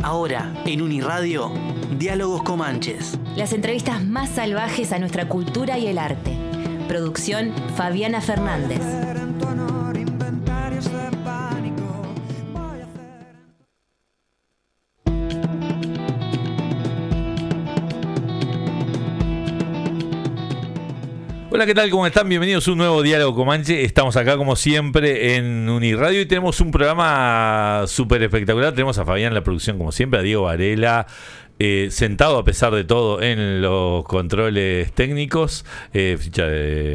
Ahora, en Uniradio, Diálogos Comanches. Las entrevistas más salvajes a nuestra cultura y el arte. Producción Fabiana Fernández. Hola, ¿qué tal? ¿Cómo están? Bienvenidos a un nuevo Diálogo Comanche. Estamos acá como siempre en Uniradio y tenemos un programa súper espectacular. Tenemos a Fabián en la producción como siempre, a Diego Varela, sentado a pesar de todo en los controles técnicos, ficha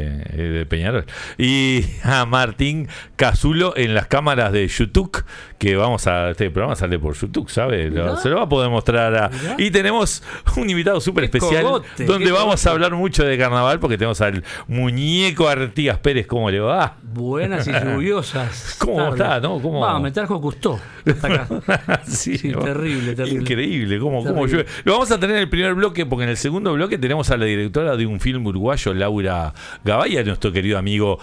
de Peñarol, y a Martín Cazulo en las cámaras de YouTube, que este programa sale por YouTube, ¿sabes? Se lo va a poder mostrar y tenemos un invitado súper especial, donde vamos a hablar mucho de carnaval, porque tenemos al muñeco Artigas Pérez. ¿Cómo le va? Buenas y lluviosas. ¿Cómo está? ¿No? Me trajo Custó hasta acá. Sí, terrible. Increíble, ¿cómo llueve? Lo vamos a tener en el primer bloque, porque en el segundo bloque tenemos a la directora de un film uruguayo, Laura Gabay, a nuestro querido amigo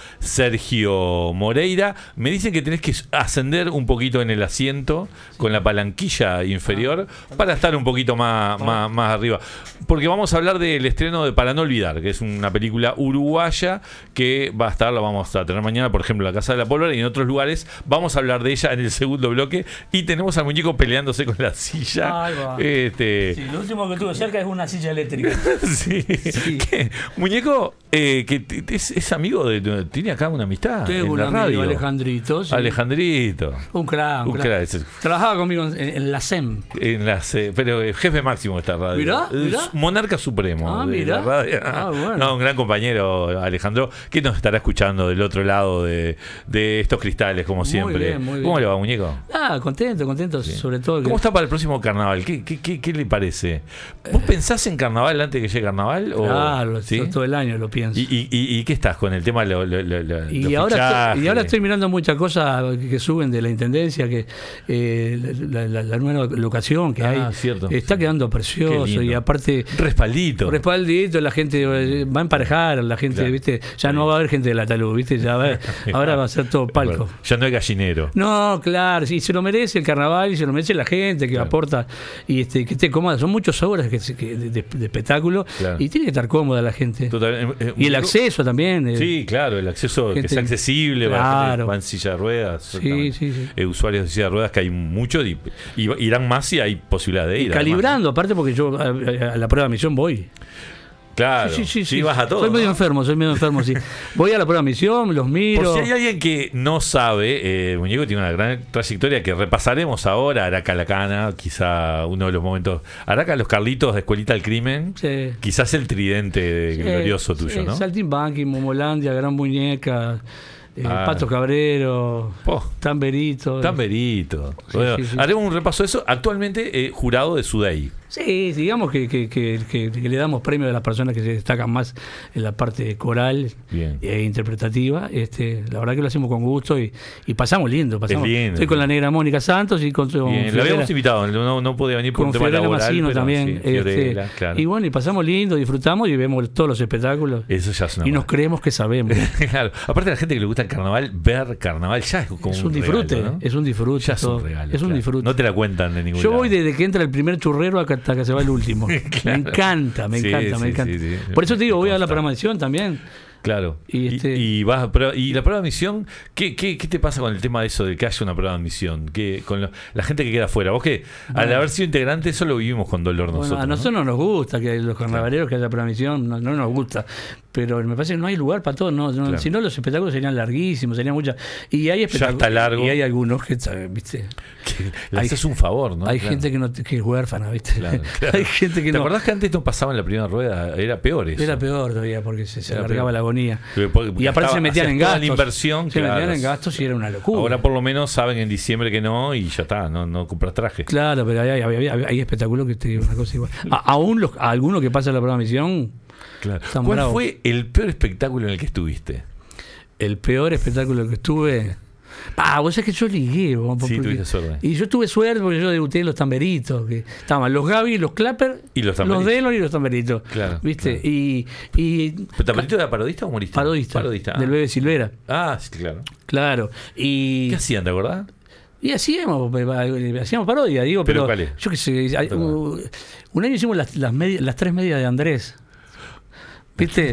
Sergio Moreira. Me dicen que tenés que ascender un poquito en el asiento con la palanquilla inferior para estar un poquito más arriba, porque vamos a hablar del estreno de Para no olvidar, que es una película uruguaya que va a estar, la vamos a tener mañana, por ejemplo, en la Casa de la Pólvora y en otros lugares. Vamos a hablar de ella en el segundo bloque y tenemos al muñeco peleándose con la silla. Sí, lo último que tuve cerca es una silla eléctrica. Sí. ¿Qué? Muñeco, que es amigo de... Tiene acá una amistad. Tengo un amigo, Alejandrito. Sí. Alejandrito. Un crack. Trabajaba conmigo en la SEM. Pero el jefe máximo de esta radio. Mirá. Monarca supremo de la radio. Bueno. No, un gran compañero, Alejandro, que nos estará escuchando del otro lado de estos cristales, como siempre. Muy bien. ¿Cómo le va, muñeco? Contento, sí. Sobre todo. ¿Cómo está para el próximo carnaval? ¿Qué le parece? ¿Vos pensás en carnaval antes que llegue carnaval? Claro, ¿sí? Todo el año lo pienso. ¿Y qué estás con el tema de y ahora estoy mirando muchas cosas que suben de la intendencia, que la nueva locación que hay cierto, está quedando precioso, y aparte respaldito, la gente va a emparejar, la gente, claro, ¿viste? Ya no va a haber gente de la talud, ¿viste? Ahora va a ser todo palco. Ya no hay gallinero. No, claro, sí, se lo merece el carnaval y se lo merece la gente que aporta y que esté cómoda. Son muchas horas de espectáculo, claro, y tiene que estar cómoda la gente. Y el acceso también. Sí, claro, el acceso, gente, que sea accesible, claro, para gente que va en silla de ruedas. Sí. Usuarios de silla de ruedas, que hay muchos, y irán más si hay posibilidad de ir. Calibrando, aparte, porque yo a la prueba de misión voy. Claro, sí, vas a todo. Soy medio enfermo, sí. Voy a la prueba de misión, los miro. Por si hay alguien que no sabe, Muñeco tiene una gran trayectoria que repasaremos ahora. Araca Lacana, quizá uno de los momentos. Araca, los Carlitos de Escuelita del Crimen, sí, quizás el tridente glorioso tuyo, ¿no? Saltimbanqui, Momolandia, Gran Muñeca, Pato Cabrero, Tamberito. Bueno, haremos un repaso de eso. Actualmente jurado de Sudey. Sí, digamos que le damos premio a las personas que se destacan más en la parte coral e interpretativa. La verdad que lo hacemos con gusto y pasamos lindo. Estoy con la negra Mónica Santos y con lo habíamos invitado, no podía venir por un tema laboral. Massino también. Sí, Fiorella, claro. Y bueno, y pasamos lindo, disfrutamos y vemos todos los espectáculos. Eso ya es una nos creemos que sabemos. Claro. Aparte, a la gente que le gusta el carnaval, ver carnaval ya es como un disfrute, regalo, ¿no? Es un disfrute. Ya es un regalo. Es un disfrute. No te la cuentan de ningún lado. Yo voy lado. desde que entra el primer churrero hasta que se va el último. Claro. Me encanta. Sí. Por eso te digo, voy a la programación también. Claro. Y la prueba de admisión, ¿qué te pasa con el tema de eso de que haya una prueba de admisión? Con la gente que queda afuera. Vos que al haber sido integrante, eso lo vivimos con dolor nosotros. A nosotros no nos gusta que los carnavaleros que haya prueba de admisión, no nos gusta. Pero me parece que no hay lugar para todo. Claro. Si no, los espectáculos serían larguísimos, serían muchas. Y hay espectáculos. Ya está largo. Y hay algunos que, ¿viste? Le haces un favor, ¿no? Hay gente que es huérfana, ¿viste? Claro. Hay gente que ¿Te acordás que antes no pasaba en la primera rueda? Era peor eso. Era peor todavía porque se alargaba la agonía. Porque y aparte se metían en gastos. La inversión, se metían en gastos y era una locura. Ahora por lo menos saben en diciembre que no y ya está, no compras traje. Claro, pero hay espectáculos que te digo una cosa igual. Aún algunos que pasan la prueba de misión. Claro. ¿Cuál fue el peor espectáculo en el que estuviste? El peor espectáculo en el que estuve. Vos sabés que yo ligué. Sí, tuviste suerte. Y yo tuve suerte porque yo debuté en los Tamberitos. Que estaban los Gaby, los Clapper, y los Delon y los Tamberitos. Claro. ¿Viste? Claro. ¿Pero Tamberito era parodista o humorista? Parodista. Del Bebe Silvera. Ah, sí, claro. Claro. ¿Qué hacían, te acordás? Y hacíamos parodia, digo, pero yo qué sé, un año hicimos las 3 medias de Andrés. ¿Viste?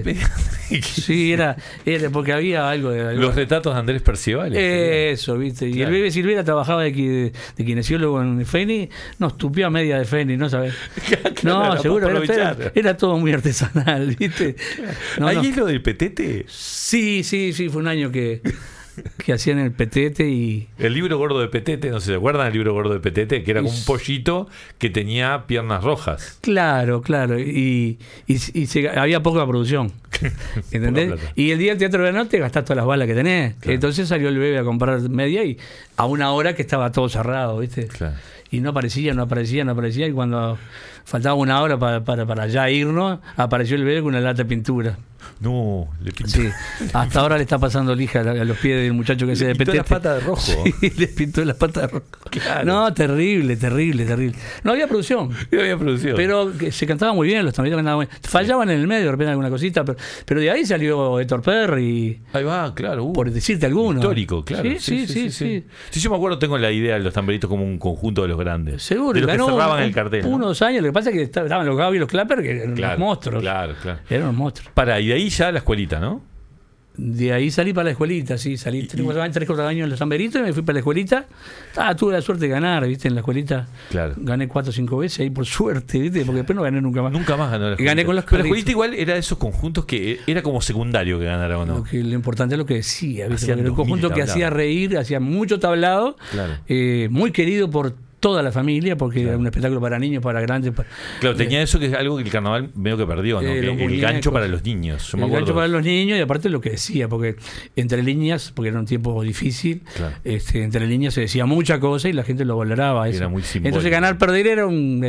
Sí, era porque había algo de... Los retratos de Andrés Percival. Eso, ¿viste? Claro. Y el Bebe Silvera trabajaba de kinesiólogo en Feni, nos tupió a media de Feni, ¿no sabes? Claro, no, seguro, era todo muy artesanal, ¿viste? No, ¿Ahí es lo del petete? Sí, fue un año que hacían el petete y... El libro gordo de petete, no sé, ¿se acuerdan del libro gordo de petete? Que era como un pollito que tenía piernas rojas. Claro, y había poca producción, ¿entendés? Y el día del Teatro de la Noche gastás todas las balas que tenés. Claro. Entonces salió el Bebe a comprar media y a una hora que estaba todo cerrado, ¿viste? Claro. Y no aparecía, y cuando faltaba una hora para ya irnos, apareció el Bebe con una lata de pintura. No, le pintó. Sí, hasta ahora le está pasando lija a los pies del muchacho que se de petete. Le pintó las patas de rojo. Sí, le pintó las patas de rojo. Claro. No, terrible. No había producción. Pero se cantaba muy bien, los tamboritos cantaban muy bien. Fallaban en el medio, de repente alguna cosita, pero de ahí salió Héctor Perry. Ahí va, claro. Por decirte alguno. Histórico, claro. Sí. Sí, yo me acuerdo, tengo la idea de los tamboritos como un conjunto de los grandes. Seguro. De los que cerraban el cartel. 1 o 2 años, lo que pasa es que estaban los Gaby y los Clapper, que eran unos monstruos. Claro. Eran unos monstruos. Y de ahí ya la escuelita, ¿no? De ahí salí para la escuelita, sí, salí 3-4 años en los tamberitos y me fui para la escuelita. Tuve la suerte de ganar, ¿viste? En la escuelita. Claro. Gané 4 o 5 veces ahí por suerte, ¿viste? Porque después no gané nunca más. Nunca más ganó la escuelita. Gané con los Pero la escuelita igual era de esos conjuntos que era como secundario que ganara o no. Lo importante es lo que decía, ¿viste? Era un conjunto que hacía reír, hacía mucho tablado, muy querido por toda la familia, porque era un espectáculo para niños, para grandes. Claro, tenía eso que es algo que el carnaval medio que perdió, ¿no? El gancho para los niños. El gancho para los niños, y aparte lo que decía, porque entre líneas, porque era un tiempo difícil, entre líneas se decía mucha cosa y la gente lo valoraba. Eso. Era muy simbólico. Entonces perder era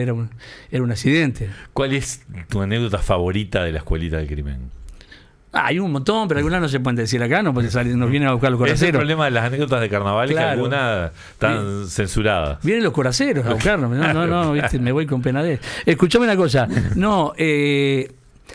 un accidente. ¿Cuál es tu anécdota favorita de la escuelita del crimen? Hay un montón, pero algunas no se pueden decir acá, ¿no? Porque nos vienen a buscar los coraceros. Es el problema de las anécdotas de carnaval, que algunas están censuradas. Vienen los coraceros a buscarnos. No, ¿viste? Me voy con penadez. Escuchame una cosa. No, en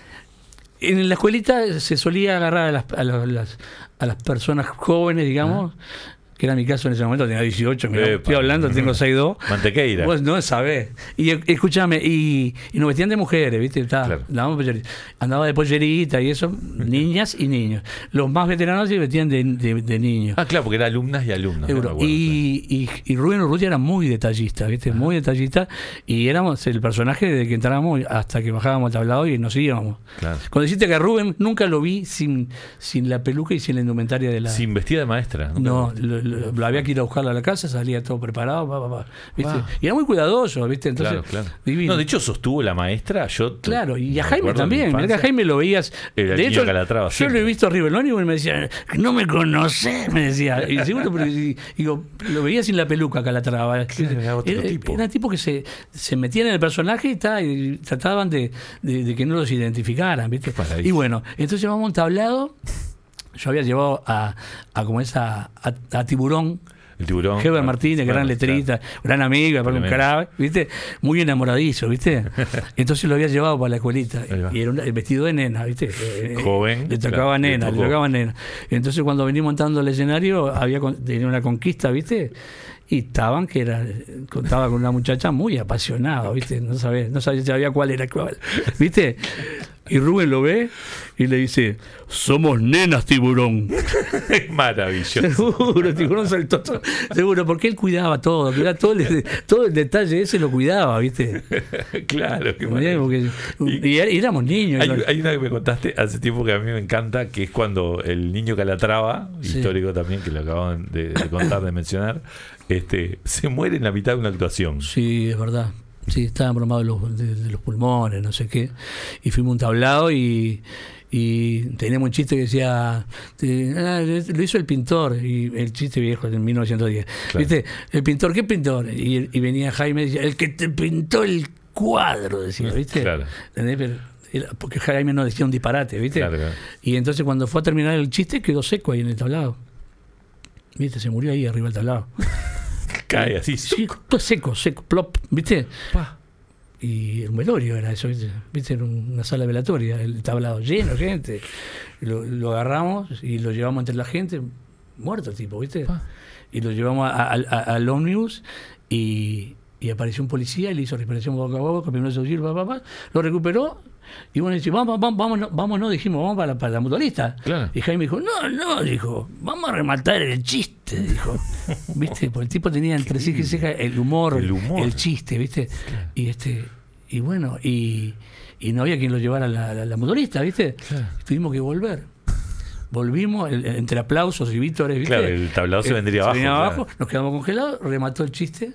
la escuelita se solía agarrar a las personas jóvenes, digamos, que era mi caso en ese momento, tenía 18, estoy hablando, tengo 6'2". Mantequeira. Vos no sabés. Y escúchame, y nos vestían de mujeres, ¿viste? Andaba de pollerita y eso, niñas y niños. Los más veteranos se vestían de niños. Claro, porque eran alumnas y alumnos. Y Rubén Urrutia era muy detallista, ¿viste? Muy detallista. Y éramos el personaje desde que entrábamos hasta que bajábamos al tablado y nos íbamos. Claro. Cuando dijiste que a Rubén nunca lo vi sin la peluca y sin la indumentaria de la... Sin vestida de maestra. No, lo había que ir a buscarla a la casa, salía todo preparado, ¿viste? Y era muy cuidadoso, ¿viste? Entonces, claro. No, de hecho sostuvo la maestra, Claro, y a Jaime también, mirá que a Jaime lo veías. De hecho, yo lo he visto arriba el ónibus y me decía, no me conocés, me decía. Y seguro, pero digo, lo veía sin la peluca Calatrava. Era otro tipo. Era tipo que se metían en el personaje y trataban de que no los identificaran, ¿viste? Y bueno, entonces vamos a un tablado. Yo había llevado a Tiburón. El Tiburón. Heber Martínez, gran letrista, gran amigo, un carabe, ¿viste? Muy enamoradizo, ¿viste? Entonces lo había llevado para la escuelita. Y era el vestido de nena, ¿viste? Joven. Le tocaba nena. Entonces cuando venía montando el escenario, tenía una conquista, ¿viste? Y contaba con una muchacha muy apasionada, ¿viste? No sabía cuál era cuál, ¿viste? Y Rubén lo ve y le dice, somos nenas, Tiburón. Es maravilloso. Seguro, Tiburón saltó todo. Seguro, porque él cuidaba todo todo el detalle ese lo cuidaba, ¿viste? Claro, qué maravilloso. Y éramos niños. Hay una que me contaste hace tiempo que a mí me encanta, que es cuando el niño Calatrava, histórico también, que lo acaban de contar, de mencionar, se muere en la mitad de una actuación. Sí, es verdad. Sí, estaba embromado de los pulmones, no sé qué. Y fuimos a un tablado y teníamos un chiste que decía, lo hizo el pintor, y el chiste viejo de 1910. Claro. ¿Viste? El pintor, ¿qué pintor? Y venía Jaime y decía, el que te pintó el cuadro, decía, ¿viste? Claro. Porque Jaime no decía un disparate, ¿viste? Claro. Y entonces cuando fue a terminar el chiste quedó seco ahí en el tablado. ¿Viste? Se murió ahí arriba del tablado. Cae así. Sí, todo seco, plop, ¿viste? Y un velorio era eso, ¿viste? Era una sala velatoria, el tablado lleno de gente. Lo agarramos y lo llevamos entre la gente, muerto el tipo, ¿viste? y lo llevamos al ómnibus y apareció un policía y le hizo respiración boca a boca, primero lo recuperó. Y bueno, dice, vámonos, dijimos, vamos para la mutualista. Claro. Y Jaime dijo, no, dijo, vamos a rematar el chiste, dijo. ¿Viste? Porque el tipo tenía entre sí que ceja el humor, el chiste, ¿viste? Claro. Y bueno, y no había quien lo llevara a la mutualista, ¿viste? Claro. Tuvimos que volver. Volvimos, entre aplausos y vítores, ¿viste? Claro, el tablado se vendría abajo. Claro. Nos quedamos congelados, remató el chiste.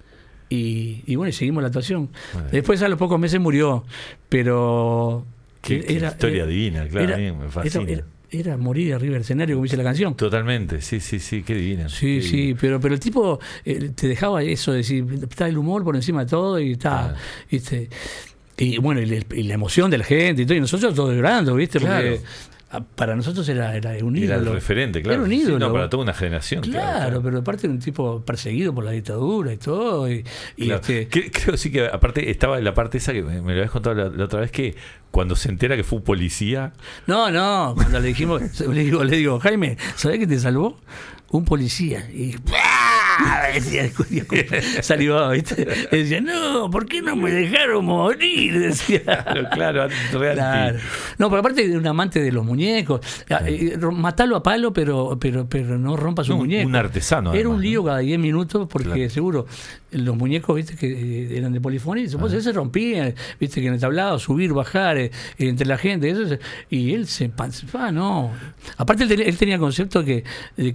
Y bueno, y seguimos la actuación. Bueno. Después a los pocos meses murió, pero... Qué historia divina, claro, a mí me fascina. Era morir arriba del escenario, como dice la canción. Totalmente, sí, qué divina. Sí, sí, pero el tipo te dejaba eso, decir, está el humor por encima de todo y está... ¿viste? Y bueno, y la emoción de la gente y todo, y nosotros todos llorando, ¿viste? Porque... Claro. Para nosotros era un ídolo. Era el referente, claro. Era un ídolo. Sí, no, para toda una generación. Claro, pero aparte de un tipo perseguido por la dictadura y todo. Claro. Creo sí que aparte estaba en la parte esa que me lo habías contado la otra vez, que cuando se entera que fue un policía... No, cuando le dijimos, le digo, Jaime, ¿sabés qué te salvó? Un policía. Y decía, salió, ¿viste? Decía, no, ¿por qué no me dejaron morir? Decía. Claro. No, pero aparte de un amante de los muñecos, matalo a palo, pero no rompa su muñeco. Un artesano. Era además, un lío cada 10 minutos, porque seguro los muñecos, viste, que eran de polifonía, se rompían, viste, que en el tablado, subir, bajar, entre la gente, eso, y él se no. Aparte él tenía el concepto de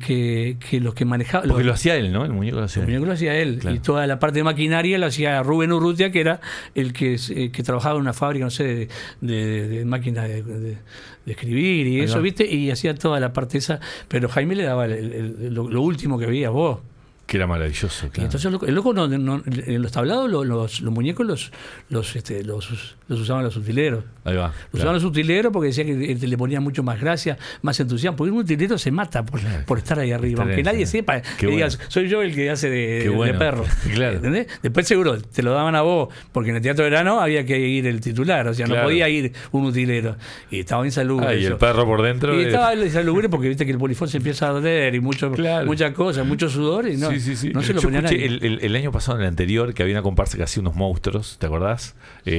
que los que manejaban... Porque lo hacía él, ¿no? El muñeco lo hacía él. Claro. Y toda la parte de maquinaria lo hacía Rubén Urrutia, que era el que trabajaba en una fábrica, no sé, de máquinas de escribir y eso, ¿viste? Y hacía toda la parte esa, pero Jaime le daba lo último que veías vos. Que era maravilloso, claro. Y entonces el loco en los tablados los muñecos los usaban los utileros. Ahí va. Usaban los utileros porque decía que le ponían mucho más gracia, más entusiasmo. Porque un utilero se mata por estar ahí arriba. Aunque nadie sepa que digas, soy yo el que hace de perro. Claro. ¿Entendés? Después seguro te lo daban a vos, porque en el Teatro de Verano había que ir el titular. O sea, no podía ir un utilero. Y estaba insalubre. Y el perro por dentro. Y estaba insalubre porque viste que el polifón se empieza a arder y muchas cosas, mucho sudor. Y no. Sí. No se lo yo ponía escuché el año pasado, en el anterior, que había una comparsa que hacía unos monstruos, ¿te acordás?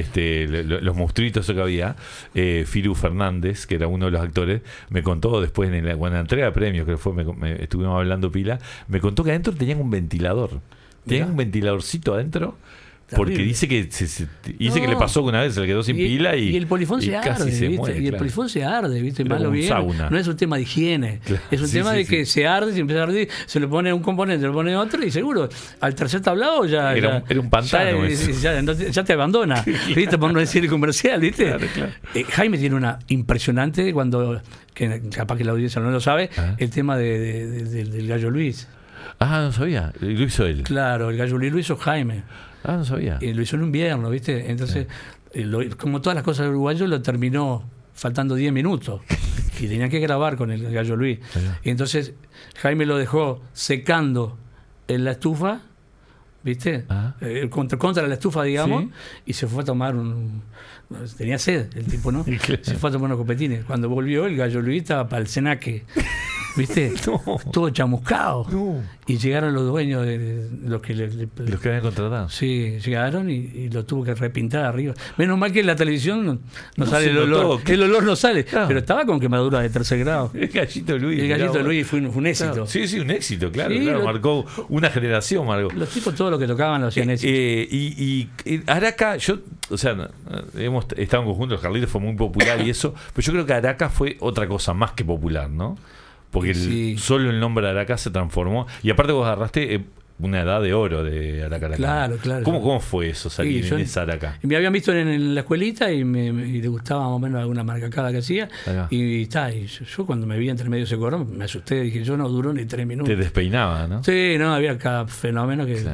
Los monstruitos que había. Firu Fernández, que era uno de los actores, me contó después cuando en la entrega de premios, que fue, estuvimos hablando pila, me contó que adentro tenían un ventilador. Tenían un ventiladorcito adentro. Porque dice que que le pasó que una vez se le quedó sin pila y el polifón se arde, ¿viste? Y el polifón se arde, ¿viste? Malo bien. No es un tema de higiene, es un tema de que se arde, se empieza a arder, se le pone un componente, se le pone otro y seguro al tercer tablado ya era un pantano. Ya te abandona, ¿viste? Por no decir el comercial, ¿viste? Claro. Jaime tiene una impresionante que capaz que la audiencia no lo sabe, el tema del Gallo Luis. No sabía, lo hizo él. Claro, el Gallo Luis lo hizo Jaime. No sabía. Lo hizo en invierno, ¿viste? Entonces, como todas las cosas de uruguayo, lo terminó faltando 10 minutos. Y tenía que grabar con el Gallo Luis. Y entonces, Jaime lo dejó secando en la estufa, ¿viste? Contra la estufa, digamos, y se fue a tomar tenía sed el tipo, ¿no? Se fue a tomar unos copetines. Cuando volvió, el Gallo Luis estaba para el cenaque. ¿Viste? Todo chamuscado. Y llegaron los dueños de los que los que habían contratado. Sí, llegaron y lo tuvo que repintar arriba. Menos mal que en la televisión no sale el olor. El olor no sale. Claro. Pero estaba con quemadura de 3er grado. El Gallito Luis. El Gallito Luis fue un éxito. Claro. Sí, un éxito, claro. Marcó una generación. Los tipos, todo lo que tocaban lo hacían éxito. Y Araca, o sea, hemos estado en conjunto, el Carlitos fue muy popular y eso, pero yo creo que Araca fue otra cosa más que popular, ¿no? Porque solo el nombre de Araca se transformó. Y aparte vos agarraste una edad de oro de Araca. Claro. ¿Cómo fue eso, salir en esa Araca? Me habían visto en la escuelita y le gustaba más o menos alguna marcacada que hacía. Y yo cuando me vi entre medio ese corón me asusté. Dije, yo no duró ni 3 minutos. Te despeinaba, ¿no? Sí, no, había cada fenómeno que... Claro.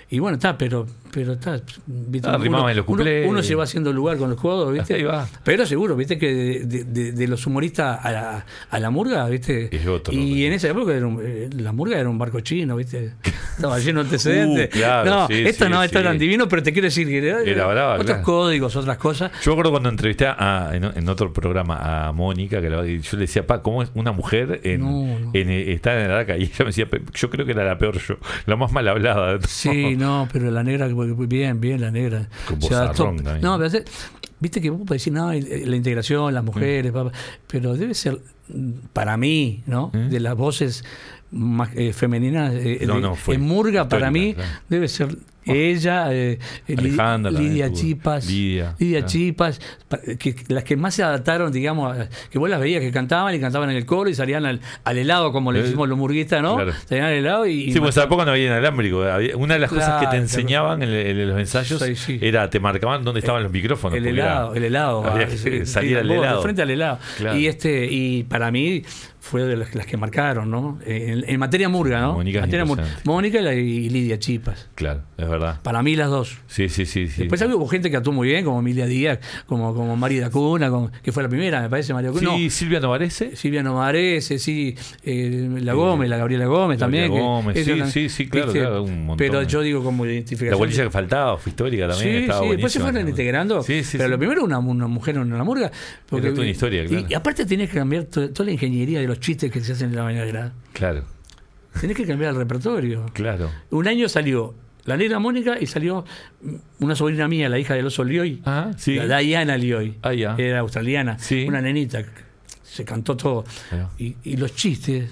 Y bueno, está, pero está, ¿viste? Uno se va haciendo lugar con los codos, ¿viste? Ahí va. Pero seguro, ¿viste? Que de los humoristas a la murga, ¿viste? Es otro, y en esa época la murga era un barco chino, ¿viste? Estaba lleno de antecedentes. Claro, no, estos eran divinos, pero te quiero decir que era brava, otros códigos, otras cosas. Yo me acuerdo cuando entrevisté en otro programa a Mónica, que yo le decía, ¿cómo es una mujer está en Araca? Y ella me decía, yo creo que era la peor yo, la más mal hablada. Sí, no, pero la negra, bien, la negra. Con vozarrón también. No, pero viste que vos podés decir, no, la integración, las mujeres, pero debe ser, para mí, ¿no? De las voces más femeninas en murga, para mí, debe ser ella, Lidia Chipas, Chipas, las que más se adaptaron, digamos, que vos las veías que cantaban en el coro y salían al helado, como le decimos los murguistas, ¿no? Claro. Salían al helado y sí, pues en esa época no había inalámbrico. Una de las cosas que te enseñaban en los ensayos era, te marcaban dónde estaban los micrófonos. El helado. Salir al helado. De frente al helado. Claro. Y para mí fue de las que marcaron, ¿no? En materia murga, ¿no? Mónica y Lidia Chipas. Claro, es verdad. Para mí las dos. Sí. Después hubo gente que actuó muy bien, como Emilia Díaz, como Mari Dacuna, que fue la primera, me parece, María Dacuna. Sí, no. Silvia Novarese, sí. La Gabriela Gómez también. Sí, claro, un montón. Pero yo digo como identificación. La bolilla que faltaba, fue histórica también, estaba buenísima. Después se fueron integrando. Pero lo primero una mujer en una murga. Porque toda una historia, claro. Y aparte tenés que cambiar toda la ingeniería de los chistes que se hacen en la bañadera. Claro. Tenés que cambiar el repertorio. Claro. Un año salió la negra Mónica y salió una sobrina mía, la hija del oso Lioy, la Diana Lioy, era australiana, una nenita, se cantó todo. Y los chistes,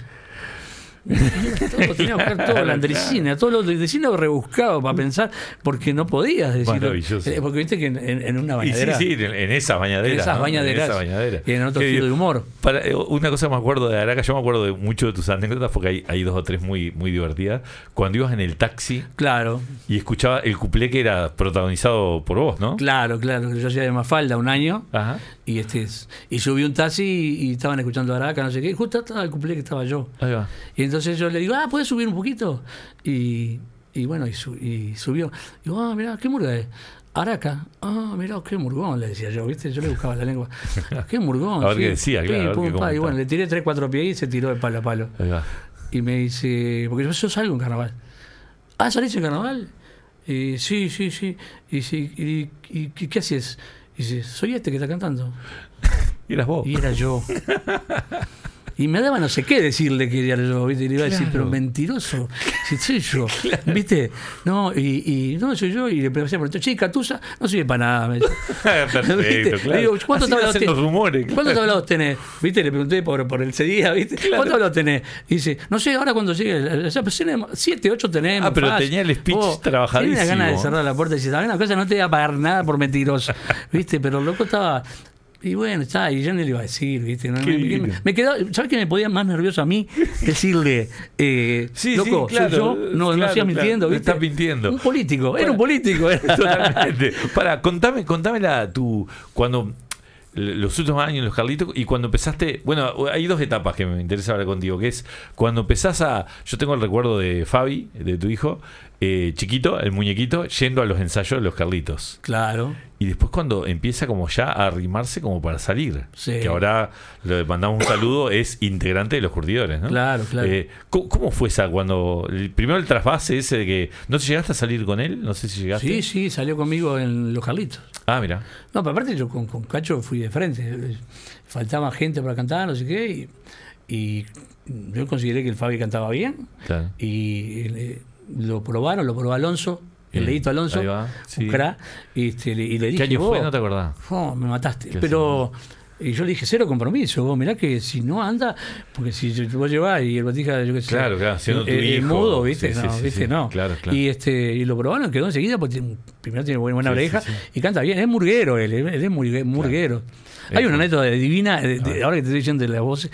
tenía que buscar todo, la andricina, todo lo de cine rebuscado para pensar, porque no podías decirlo. Porque viste que en una bañadera. Sí, en esa bañadera. En esas bañaderas. Y en otro estilo de humor. Una cosa me acuerdo de Araca, yo me acuerdo de mucho de tus anécdotas, porque hay dos o tres muy, muy divertidas. Cuando ibas en el taxi. Claro. Y escuchaba el cuplé que era protagonizado por vos, ¿no? Claro. Yo hacía de Mafalda un año. Ajá. Y subí un taxi y estaban escuchando Araca, no sé qué. Y justo estaba el cuplé que estaba yo. Ahí va. Y entonces yo le digo, ¿puedes subir un poquito? Y bueno, y subió. Digo, mirá, ¿qué murga es? Araca. Mirá, qué murgón, le decía yo, ¿viste? Yo le buscaba la lengua. Qué murgón. A ver qué decía, claro. Y bueno, le tiré 3-4 pies y se tiró de palo a palo. Ahí va. Y me dice, porque yo salgo en carnaval. ¿Salís en carnaval? Sí. ¿Y qué haces? Y dice, soy este que está cantando. Y eras vos. Y era yo. Y me daba no sé qué decirle que era yo, ¿viste? Y le iba a decir, pero mentiroso, si soy yo, ¿viste? No, y no soy yo, y le empecé a preguntar, chica, Tusa, no sirve para nada. Perfecto, claro. Digo, ¿cuántos tablados tenés? Rumores, ¿Cuántos tablados tenés? ¿Viste? Le pregunté por el día, ¿viste? Claro. ¿Cuántos tablados tenés? Y dice, no sé, ahora cuando llegue, 7, 8 tenemos. Pero fácil. Tenía el speech trabajadísimo. Tenía ganas de cerrar la puerta y decir, una cosa, no te voy a pagar nada por mentiroso, ¿viste? Pero el loco estaba... Y bueno, y yo no le iba a decir, ¿viste? Me quedó, ¿sabes qué me podía más nervioso a mí? Decirle, loco, claro, soy yo, no hacía mintiendo, ¿viste? Estás mintiendo. Un político, era un político. Totalmente. Contame cuando los últimos años en los Carlitos y cuando empezaste, bueno, hay dos etapas que me interesa hablar contigo, que es cuando empezás yo tengo el recuerdo de Fabi, de tu hijo, chiquito, el muñequito, yendo a los ensayos de los Carlitos. Claro. Y después cuando empieza como ya a arrimarse como para salir. Sí. Que ahora le mandamos un saludo, es integrante de los Curtidores, ¿no? Claro. ¿Cómo fue esa cuando... Primero el trasvase ese de que... ¿No te llegaste a salir con él? No sé si llegaste. Sí, salió conmigo en los Carlitos. Mira. No, pero aparte yo con Cacho fui de frente. Faltaba gente para cantar, no sé qué. Y yo consideré que el Fabi cantaba bien. Claro. Y lo probó Alonso. El Leito Alonso, un crack, y le dije, ¿qué año fue? No te acordás. Me mataste. Pero y yo le dije, cero compromiso, vos mirá que si no anda, porque si vos llevás y el Batija, yo qué sé, claro, siendo tu hijo, mudo, ¿viste? Sí, no. Claro. Y lo probaron, quedó enseguida, porque primero tiene buena oreja y canta bien, es murguero, él es murguero. Hay una anécdota divina, ahora que te estoy diciendo de la voz,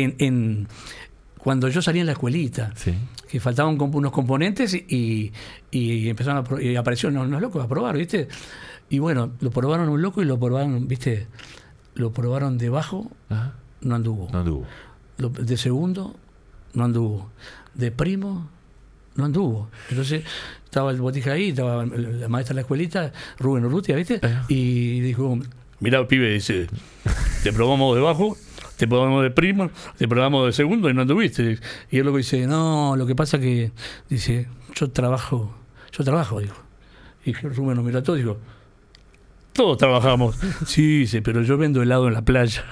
cuando yo salí en la escuelita, que faltaban unos componentes y empezaron y aparecieron unos locos a probar, ¿viste? Y bueno, lo probaron un loco y lo probaron, ¿viste? Lo probaron de bajo, no anduvo. De segundo, no anduvo. De primo, no anduvo. Entonces, estaba el Botija ahí, estaba la maestra de la escuelita, Rubén Urrutia, ¿viste? Y dijo, mirá, pibe, dice, te probamos de bajo, te probamos de primo, te probamos de segundo y no anduviste. Y él luego dice, no, lo que pasa que, dice, yo trabajo, dijo. Y Rubén nos miró a todos y dijo, todos trabajamos. Sí, dice, pero yo vendo helado en la playa.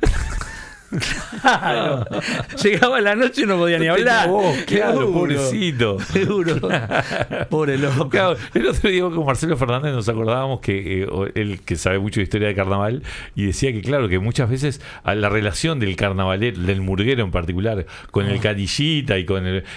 Claro. Llegaba la noche y no podía ni hablar. Claro, pobrecito. Seguro. Pobre loco. Claro, el otro día con Marcelo Fernández nos acordábamos que él que sabe mucho de historia de carnaval y decía que claro, que muchas veces a la relación del carnavalero, del murguero en particular, con el canillita y con el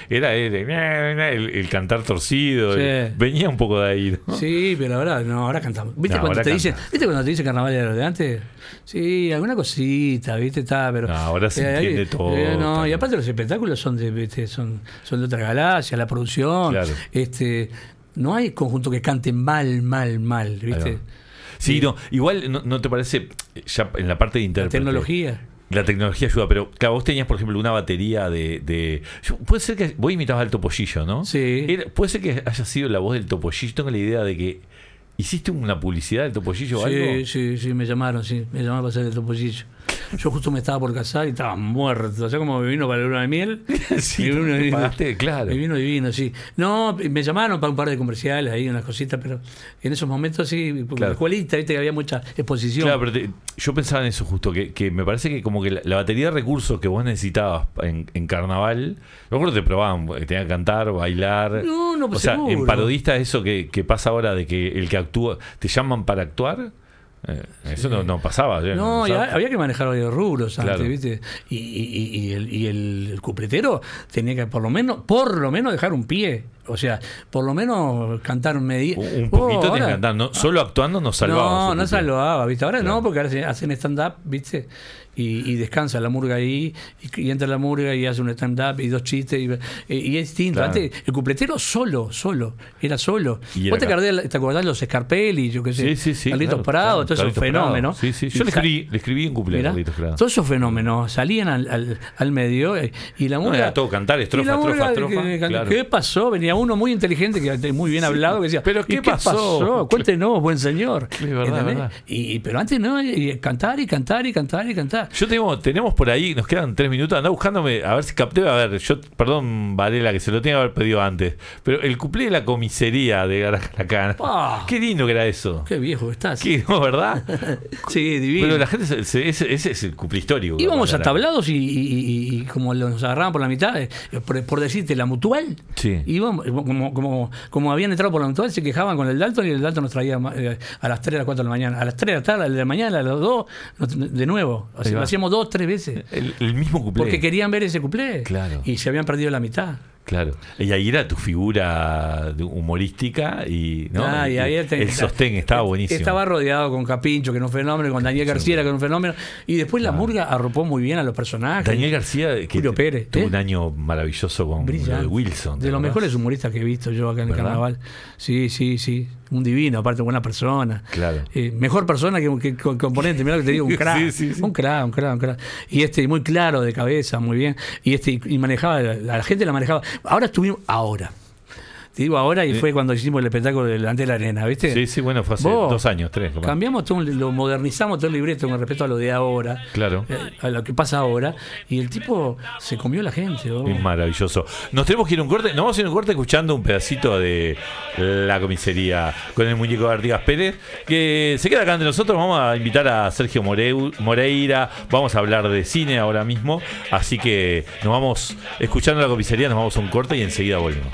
cantar torcido, sí. Venía un poco de ahí, ¿no? Sí, pero ahora cantamos. ¿Viste cuando te dicen carnaval de lo de antes? Sí, alguna cosita, ¿viste? Está, pero ahora se entiende todo. Y aparte los espectáculos son de otra galaxia, la producción. Claro. No hay conjunto que cante mal, ¿viste? Sí, no, igual no te parece ya en la parte de intérprete. La tecnología ayuda, pero claro, vos tenías, por ejemplo, una batería puede ser que vos imitabas al Topollillo, ¿no? Sí. Puede ser que haya sido la voz del Topollillo. Tengo la idea de que ¿hiciste una publicidad del Topollillo o algo? Sí, me llamaron para hacer el Topollillo. Yo justo me estaba por casar y estaba muerto. O sea, como me vino para la luna de miel. Sí, me pagaste, claro. Me vino divino, sí. No, me llamaron para un par de comerciales ahí, unas cositas, pero en esos momentos sí, porque claro. La escuelita, viste que había mucha exposición. Claro, pero yo pensaba en eso justo, que me parece que como que la batería de recursos que vos necesitabas en carnaval, yo creo que te probaban, que tenías que cantar, bailar. No, pues o sea, seguro. En parodista eso que pasa ahora de que el que actúa, ¿te llaman para actuar? Eso no pasaba. No, había que manejar varios rubros antes, claro. ¿viste? Y el cupletero tenía que por lo menos dejar un pie. O sea, por lo menos cantar un poquito tenía que cantar. No, solo actuando no salvaba. No salvaba, ¿viste? Ahora claro. No, porque ahora hacen stand-up, ¿viste? Y descansa la murga ahí, y entra la murga y hace un stand-up y dos chistes, y es distinto. Claro. Antes, el cupletero era solo. ¿Vos te acordás de los Scarpelli, yo qué sé? Sí, Carlitos Prado, todos esos fenómenos. Sí. Yo le escribí un cumpleaños a Carlitos Prado. Todos esos fenómenos salían al medio y la murga... era todo cantar, estrofa. Claro. ¿Qué pasó? Venía uno muy inteligente, que muy bien hablado, que decía, ¿pero qué pasó? Cuéntenos, buen señor. Es verdad. Pero antes no, cantar. Tenemos por ahí, nos quedan 3 minutos, andá buscándome, a ver si capté, perdón Varela, que se lo tenía que haber pedido antes, pero el cuplé de la comisaría de Garacana, qué lindo que era eso. Qué viejo estás. ¿No, verdad? Sí, divino. Pero la gente, ese es el cuplé histórico. Íbamos a tablados y como nos agarraban por la mitad, por decirte, la Mutual, sí. Íbamos, como habían entrado por la Mutual, se quejaban con el Dalton y el Dalton nos traía a las 3, a las 4 de la mañana, a las 3 de la tarde, a la mañana, a las 2, de nuevo. O sea, lo hacíamos 2, 3 veces. El mismo cuplé. Porque querían ver ese cuplé. Claro. Y se habían perdido la mitad. Claro. Y ahí era tu figura humorística y el sostén estaba buenísimo. Estaba rodeado con Capincho, que era un fenómeno, con Daniel García, que era un fenómeno. Y después la murga arropó muy bien a los personajes. Daniel García, que Julio Pérez, tuvo un año maravilloso con Wilson. De los mejores humoristas que he visto yo acá en el carnaval. Sí. Un divino, aparte buena persona. Claro. Mejor persona que componente. Mirá lo que te digo, un crack. Sí. Un crack. Y muy claro de cabeza, muy bien. Y manejaba, la gente la manejaba. Te digo ahora, y fue cuando hicimos el espectáculo delante de la arena, ¿viste? Sí, bueno, fue hace 2 años, 3. Cambiamos todo, lo modernizamos todo el libreto con respecto a lo de ahora. Claro. A lo que pasa ahora. Y el tipo se comió la gente. Es maravilloso. Nos tenemos que ir a un corte. Nos vamos a ir a un corte escuchando un pedacito de La Comisaría con el muñeco de Artigas Pérez, que se queda acá entre nosotros. Vamos a invitar a Sergio Moreira. Vamos a hablar de cine ahora mismo. Así que nos vamos escuchando La Comisaría, nos vamos a un corte y enseguida volvemos.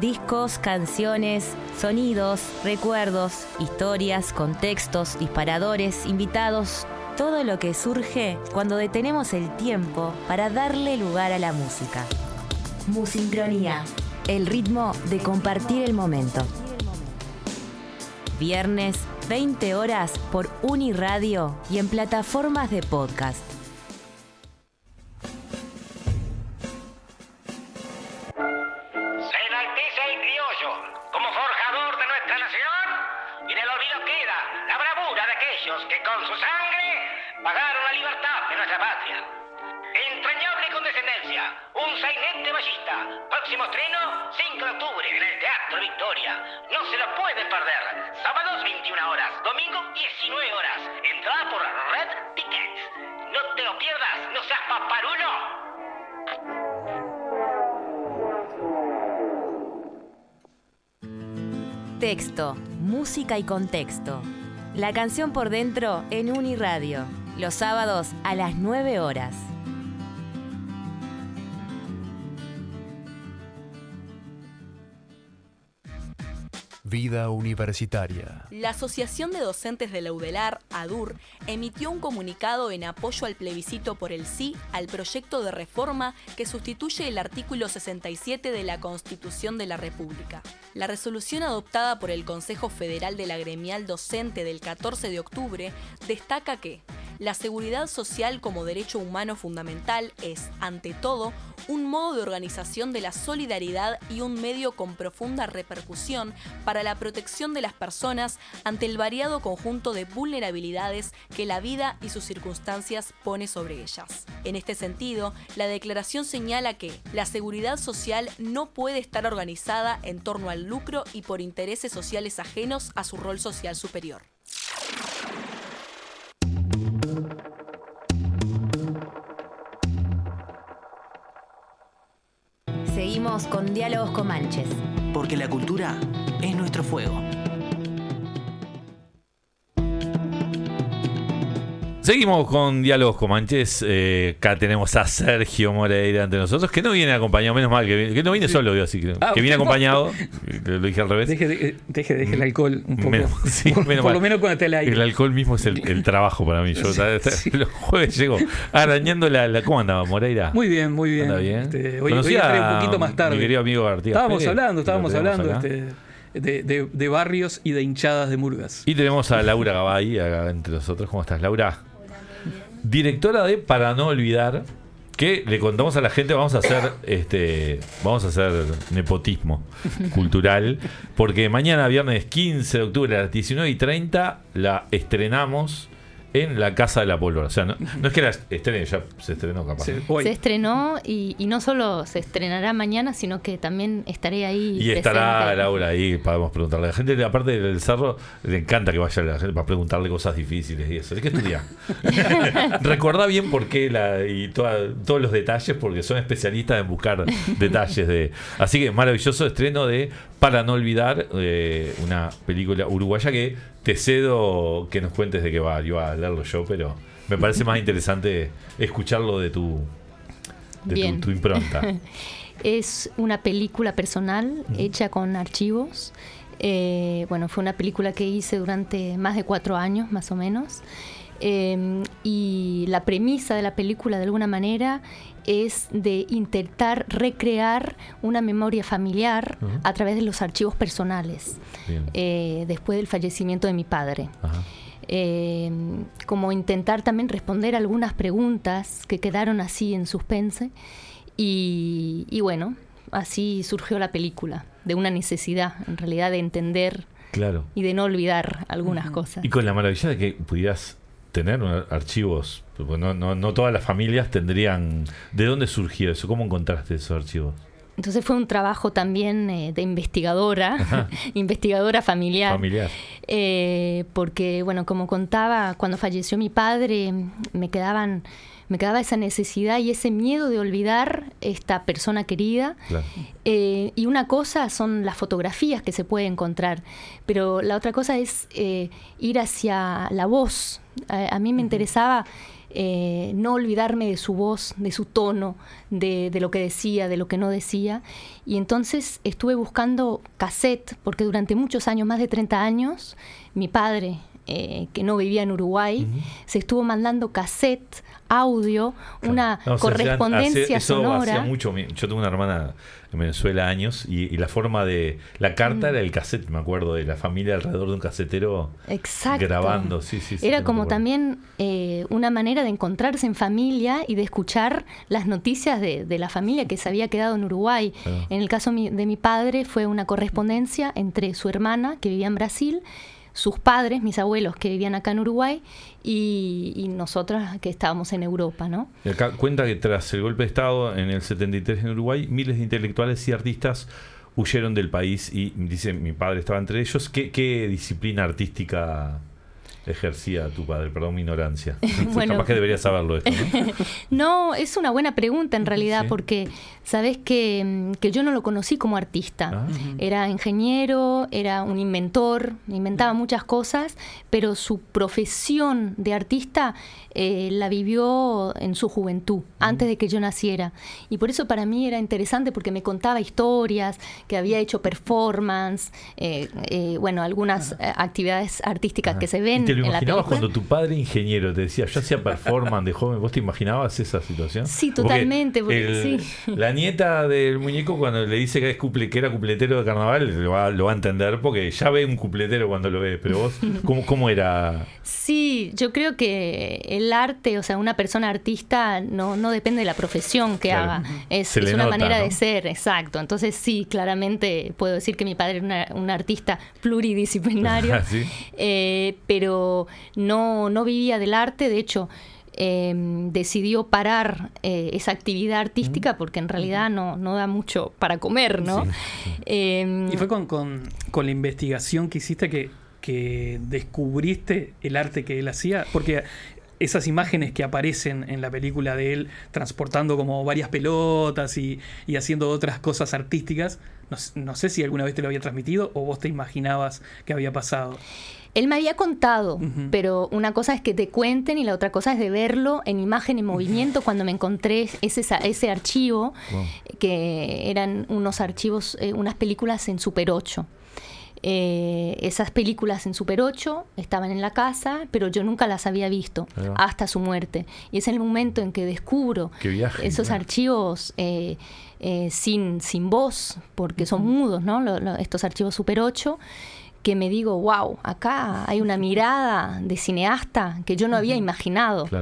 Discos, canciones, sonidos, recuerdos, historias, contextos, disparadores, invitados, todo lo que surge cuando detenemos el tiempo para darle lugar a la música. Musincronía, el ritmo de compartir el momento. Viernes, 20 horas por Uniradio y en plataformas de podcast. Se enaltece el criollo como forjador de nuestra nación y en el olvido queda la bravura de aquellos que con su sangre pagaron la libertad de nuestra patria. Entrañable condescendencia, un sainete ballista. Próximo estreno, 5 de octubre en el Teatro Victoria. No se lo pueden perder. Sábados 21 horas, domingo 19 horas. Entrada por Red Tickets. No te lo pierdas, no seas paparulo. Texto, música y contexto. La canción por dentro en Uniradio. Los sábados a las 9 horas. Vida universitaria. La Asociación de Docentes de la UDELAR, ADUR, emitió un comunicado en apoyo al plebiscito por el sí al proyecto de reforma que sustituye el artículo 67 de la Constitución de la República. La resolución adoptada por el Consejo Federal de la Gremial Docente del 14 de octubre destaca que la seguridad social como derecho humano fundamental es, ante todo, un modo de organización de la solidaridad y un medio con profunda repercusión para la protección de las personas ante el variado conjunto de vulnerabilidades que la vida y sus circunstancias pone sobre ellas. En este sentido, la declaración señala que la seguridad social no puede estar organizada en torno al lucro y por intereses sociales ajenos a su rol social superior. Seguimos con Diálogos Comanches. Porque la cultura es nuestro fuego. Seguimos con Diálogos Comanches. Acá tenemos a Sergio Moreira entre nosotros, que no viene acompañado, menos mal, que no viene solo, digo, así que viene acompañado. Lo dije al revés. Deje el alcohol un poco. Por lo menos cuando esté el aire. El alcohol mismo es el trabajo para mí. Yo los jueves llego arañando la. ¿Cómo andaba, Moreira? Muy bien, muy bien. ¿Anda bien? Hoy entré un poquito más tarde. Mi querido amigo Artigas. Estábamos hablando de barrios y de hinchadas de murgas. Y tenemos a Laura Gabay acá entre nosotros. ¿Cómo estás, Laura? Directora de Para No Olvidar, que le contamos a la gente, vamos a hacer nepotismo cultural, porque mañana, viernes 15 de octubre a las 19:30, la estrenamos en la Casa de la Pólvora. O sea, no es que la estrene, ya se estrenó capaz. Se estrenó y no solo se estrenará mañana, sino que también estaré ahí. Y estará Laura ahí, podemos preguntarle. A la gente, aparte del Cerro, le encanta que vaya la gente para preguntarle cosas difíciles y eso. Hay que estudiar. Recordá bien por qué todos los detalles, porque son especialistas en buscar detalles. Así que maravilloso estreno de Para No Olvidar, una película uruguaya que te cedo que nos cuentes de qué va. Yo a leerlo yo, pero me parece más interesante escucharlo de tu impronta. Es una película personal hecha con archivos. Fue una película que hice durante más de 4 años, más o menos. Y la premisa de la película, de alguna manera, es de intentar recrear una memoria familiar a través de los archivos personales, después del fallecimiento de mi padre. Como intentar también responder algunas preguntas que quedaron así en suspense y bueno, así surgió la película, de una necesidad en realidad de entender y de no olvidar algunas cosas. Y con la maravilla de que pudieras tener archivos, porque no todas las familias tendrían. ¿De dónde surgió eso? ¿Cómo encontraste esos archivos? Entonces fue un trabajo también de investigadora, investigadora familiar. Porque, bueno, como contaba, cuando falleció mi padre, me quedaba esa necesidad y ese miedo de olvidar esta persona querida. Claro. Y una cosa son las fotografías que se puede encontrar, pero la otra cosa es ir hacia la voz. A mí me interesaba no olvidarme de su voz, de su tono, de lo que decía, de lo que no decía. Y entonces estuve buscando cassette, porque durante muchos años, más de 30 años, mi padre, que no vivía en Uruguay, se estuvo mandando cassette, audio, una correspondencia sonora. Hacía mucho. Yo tengo una hermana en Venezuela años y la forma de la carta era el cassette, me acuerdo, de la familia alrededor de un casetero. Exacto. Grabando. Era como también una manera de encontrarse en familia y de escuchar las noticias de la familia que se había quedado en Uruguay. En el caso de mi padre fue una correspondencia entre su hermana, que vivía en Brasil, sus padres, mis abuelos, que vivían acá en Uruguay, y nosotros que estábamos en Europa, ¿no? Y acá cuenta que tras el golpe de Estado en el 73 en Uruguay, miles de intelectuales y artistas huyeron del país y, dice, mi padre estaba entre ellos. ¿Qué disciplina artística ejercía tu padre? Perdón mi ignorancia. Bueno, capaz que debería saberlo esto, ¿no? No, es una buena pregunta en realidad, porque sabés que yo no lo conocí como artista. Era ingeniero, era un inventor, inventaba muchas cosas, pero su profesión de artista la vivió en su juventud, antes de que yo naciera. Y por eso para mí era interesante, porque me contaba historias, que había hecho performance, bueno, algunas actividades artísticas que se ven. ¿Te lo imaginabas cuando tu padre ingeniero te decía, yo hacía performance de joven? ¿Vos te imaginabas esa situación? Sí, totalmente. La nieta del muñeco, cuando le dice que era cupletero de carnaval, lo va a entender, porque ya ve un cupletero cuando lo ve. Pero vos, ¿cómo era? Sí, yo creo que el arte, o sea, una persona artista no depende de la profesión que haga. Es una manera de ser, exacto. Entonces sí, claramente puedo decir que mi padre era un artista pluridisciplinario. ¿Sí? Pero no vivía del arte. De hecho, decidió parar esa actividad artística porque en realidad no da mucho para comer, ¿no? Y fue con la investigación que hiciste que descubriste el arte que él hacía, porque esas imágenes que aparecen en la película de él transportando como varias pelotas y haciendo otras cosas artísticas, no sé si alguna vez te lo había transmitido o vos te imaginabas que había pasado. Él me había contado, pero una cosa es que te cuenten y la otra cosa es de verlo en imagen, en movimiento. Cuando me encontré ese archivo, que eran unos archivos, unas películas en Super 8. Esas películas en Super 8 estaban en la casa, pero yo nunca las había visto hasta su muerte. Y es el momento en que descubro esos archivos sin voz, porque son mudos, ¿no? Estos archivos Super 8, que me digo, wow, acá hay una mirada de cineasta que yo no había imaginado. Claro.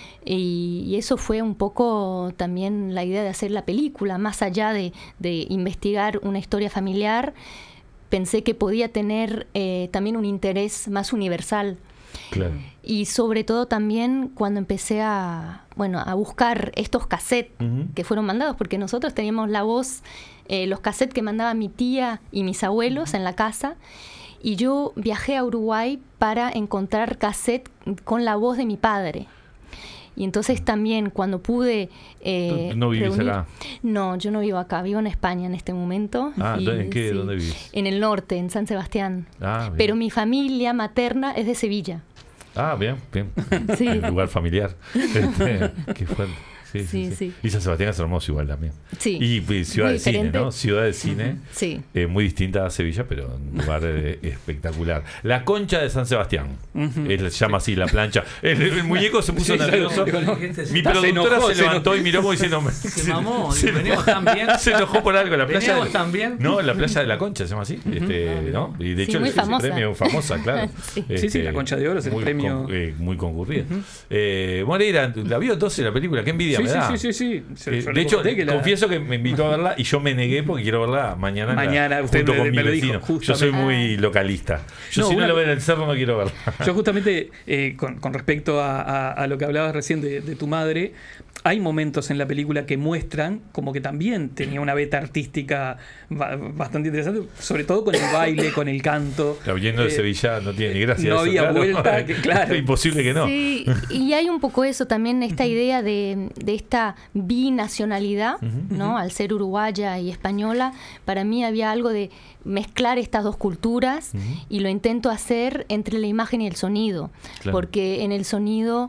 Y eso fue un poco también la idea de hacer la película, más allá de investigar una historia familiar. Pensé que podía tener también un interés más universal. Claro. Y sobre todo también cuando empecé a buscar estos cassettes que fueron mandados, porque nosotros teníamos la voz, los cassettes que mandaba mi tía y mis abuelos en la casa, y yo viajé a Uruguay para encontrar cassette con la voz de mi padre. Y entonces también cuando pude ¿Tú no vivís acá? No, yo no vivo acá, vivo en España en este momento. ¿En qué? Sí, ¿dónde vivís? En el norte, en San Sebastián. Pero mi familia materna es de Sevilla. Bien. Sí. Un lugar familiar. Qué fuerte. Sí. Y San Sebastián es hermoso igual también. Sí. Y ciudad de cine, ¿no? Ciudad de cine. Sí. Muy distinta a Sevilla, pero un lugar espectacular. La Concha de San Sebastián. Se llama así, la plancha. El muñeco se puso nervioso. Mi productora se levantó y miró como diciendo... Se mamó. Venimos tan bien. Se enojó por algo. La playa tan bien. No, la playa de la Concha se llama así. ¿No? Y de hecho el premio famosa, claro. Sí, la Concha de Oro es el premio. Muy concurrido. Moreira, la vio entonces la película. Qué envidia. Sí. De hecho, confieso que me invitó a verla y yo me negué porque quiero verla mañana usted junto con mi me vecino. Dijo, yo soy muy localista. Yo si no lo veo en el cerro no quiero verla. Yo justamente, con respecto a lo que hablabas recién de tu madre, hay momentos en la película que muestran como que también tenía una beta artística bastante interesante, sobre todo con el baile, con el canto. Huyendo de Sevilla no tiene ni gracia. No había vuelta, claro. Es imposible que no. Sí, y hay un poco eso también, esta idea de de esta binacionalidad, ¿no? Al ser uruguaya y española, para mí había algo de mezclar estas dos culturas y lo intento hacer entre la imagen y el sonido, porque en el sonido,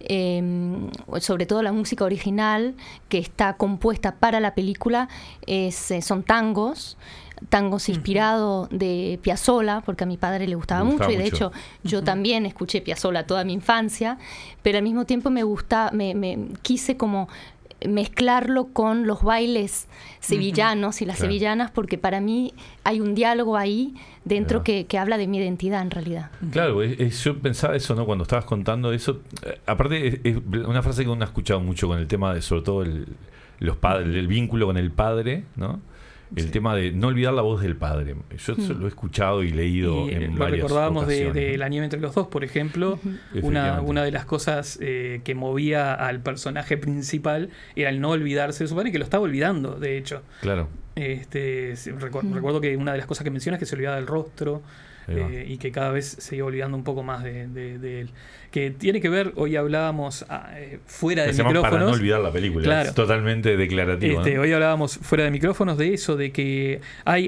sobre todo la música original que está compuesta para la película, son tangos inspirados de Piazzolla, porque a mi padre le gustaba mucho, y de hecho yo también escuché Piazzolla toda mi infancia, pero al mismo tiempo me quise como mezclarlo con los bailes sevillanos y las sevillanas, porque para mí hay un diálogo ahí dentro que habla de mi identidad en realidad. Claro, yo pensaba eso, ¿no? Cuando estabas contando eso, aparte es una frase que uno ha escuchado mucho con el tema de, sobre todo el vínculo con el padre, ¿no? El tema de no olvidar la voz del padre. Yo lo he escuchado y leído en varias recordábamos ocasiones. de La nieve entre los dos, por ejemplo. Una de las cosas que movía al personaje principal era el no olvidarse de su padre, que lo estaba olvidando, de hecho. Claro. Recuerdo que una de las cosas que menciona es que se olvidaba del rostro. Y que cada vez se iba olvidando un poco más de él. Que tiene que ver, hoy hablábamos fuera de micrófonos. Para no olvidar la película, claro. Es totalmente declarativo. ¿No? Hoy hablábamos fuera de micrófonos de eso, de que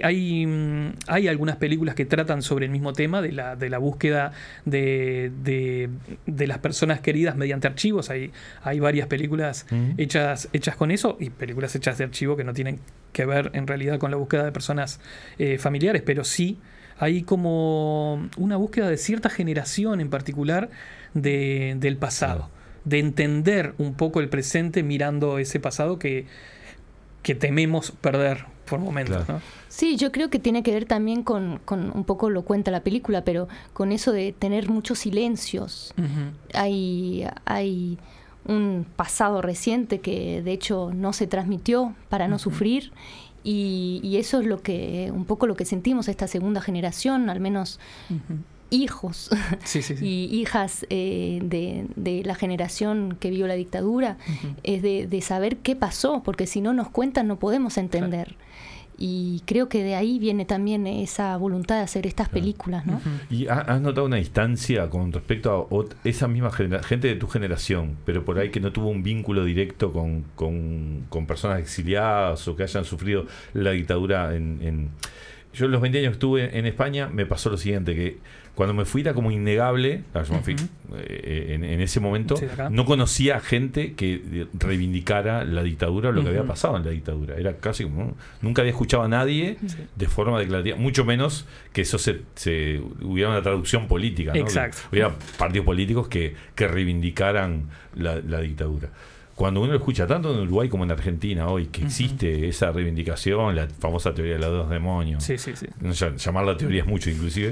hay algunas películas que tratan sobre el mismo tema, de la búsqueda de las personas queridas mediante archivos. Hay varias películas hechas con eso, y películas hechas de archivo que no tienen que ver en realidad con la búsqueda de personas familiares, pero sí hay como una búsqueda de cierta generación en particular del pasado, de entender un poco el presente mirando ese pasado que tememos perder por momentos, ¿no? Sí, yo creo que tiene que ver también con un poco, lo cuenta la película, pero con eso de tener muchos silencios. Hay un pasado reciente que de hecho no se transmitió para no sufrir. Y eso es un poco lo que sentimos esta segunda generación, al menos hijos y hijas de la generación que vivió la dictadura, es de saber qué pasó, porque si no nos cuentan no podemos entender. Y creo que de ahí viene también esa voluntad de hacer estas películas, ¿no? ¿Y has notado una distancia con respecto a esa misma gente de tu generación, pero por ahí que no tuvo un vínculo directo con personas exiliadas o que hayan sufrido la dictadura Yo en los 20 años que estuve en España me pasó lo siguiente, que cuando me fui era como innegable, en ese momento, no conocía gente que reivindicara la dictadura o lo que había pasado en la dictadura. Era casi como, nunca había escuchado a nadie de forma declarativa, mucho menos que eso hubiera una traducción política, ¿no? Exacto. Que hubiera partidos políticos que reivindicaran la dictadura. Cuando uno lo escucha tanto en Uruguay como en Argentina hoy, que existe esa reivindicación, la famosa teoría de los dos demonios, llamarla teoría es mucho inclusive,